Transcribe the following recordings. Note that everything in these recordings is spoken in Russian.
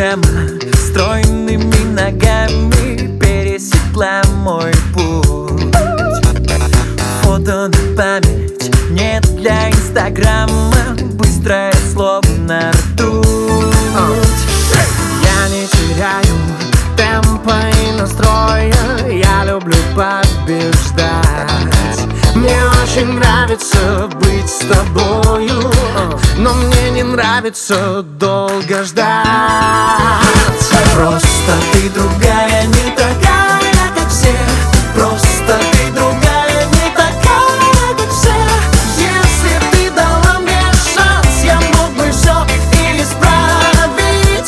упрямо стройными ногами пересекла мой путь. Фото на память, нет для инстаграма, быстрое словно ртуть. Я не теряю темпа и настроя, я люблю побеждать. Мне очень нравится быть с тобою, но мне не нравится долго ждать. Просто ты другая, не такая, как все. Просто ты другая, не такая, как все. Если ты дала мне шанс, я мог бы все исправить.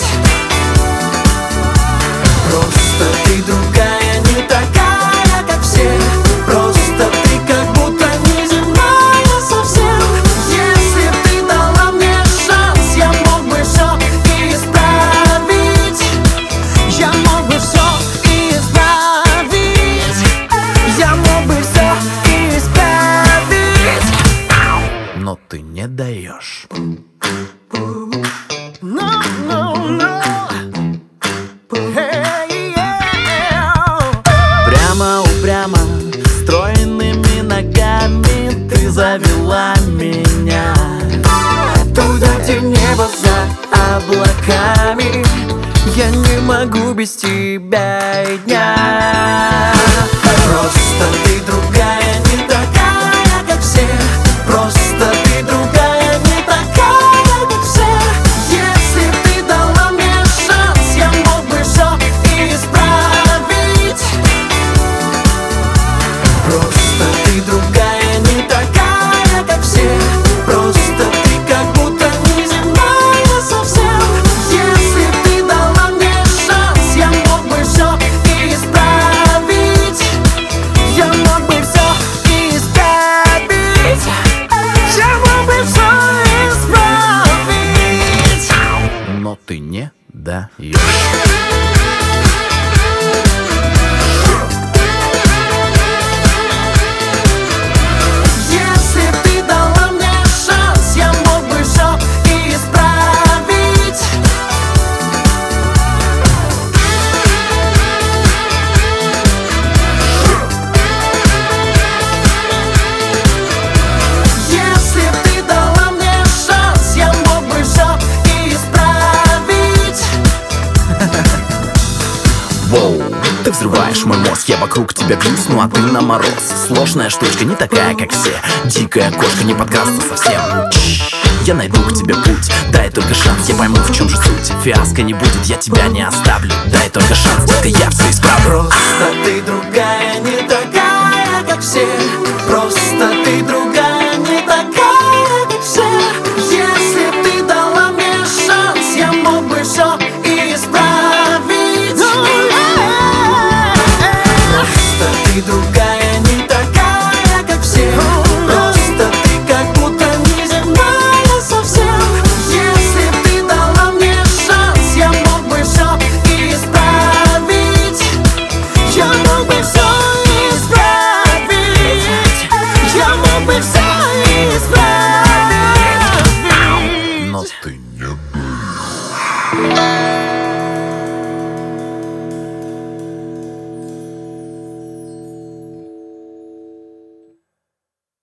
Просто ты другая, не такая, как все. Просто ты как будто неземная совсем. Если ты дала мне шанс, я мог бы все исправить. Я мог бы все исправить. Я мог бы все исправить. Но ты не даешь. No, no, no. Hey, yeah. Прямо упрямо стройными ногами ты завела меня туда, где небо за облаками. Я не могу без тебя и дня. Просто ты другая, не такая, как все. Просто ты другая, не такая, как все. Если ты дала мне шанс, я мог бы все исправить. Просто ты другая, не такая, как все. Просто ты как будто неземная совсем. Если ты дала мне шанс, я мог бы все исправить. Я мог бы все исправить. Я мог бы все исправить. Но ты не даешь. Если ты дала мне шанс, я мог бы все исправить. Если ты дала мне шанс, я мог бы все исправить. Воу, ты взрываешь мой мозг, я вокруг тебя бьюсь, ну а ты на мороз. Сложная штучка, не такая, как все. Дикая кошка, не подкрасться совсем. Я найду к тебе путь, дай только шанс, я пойму, в чем же суть. Фиаско не будет, я тебя не оставлю. Дай только шанс, только я все исправлю. Просто ты другая, не такая, как все. Просто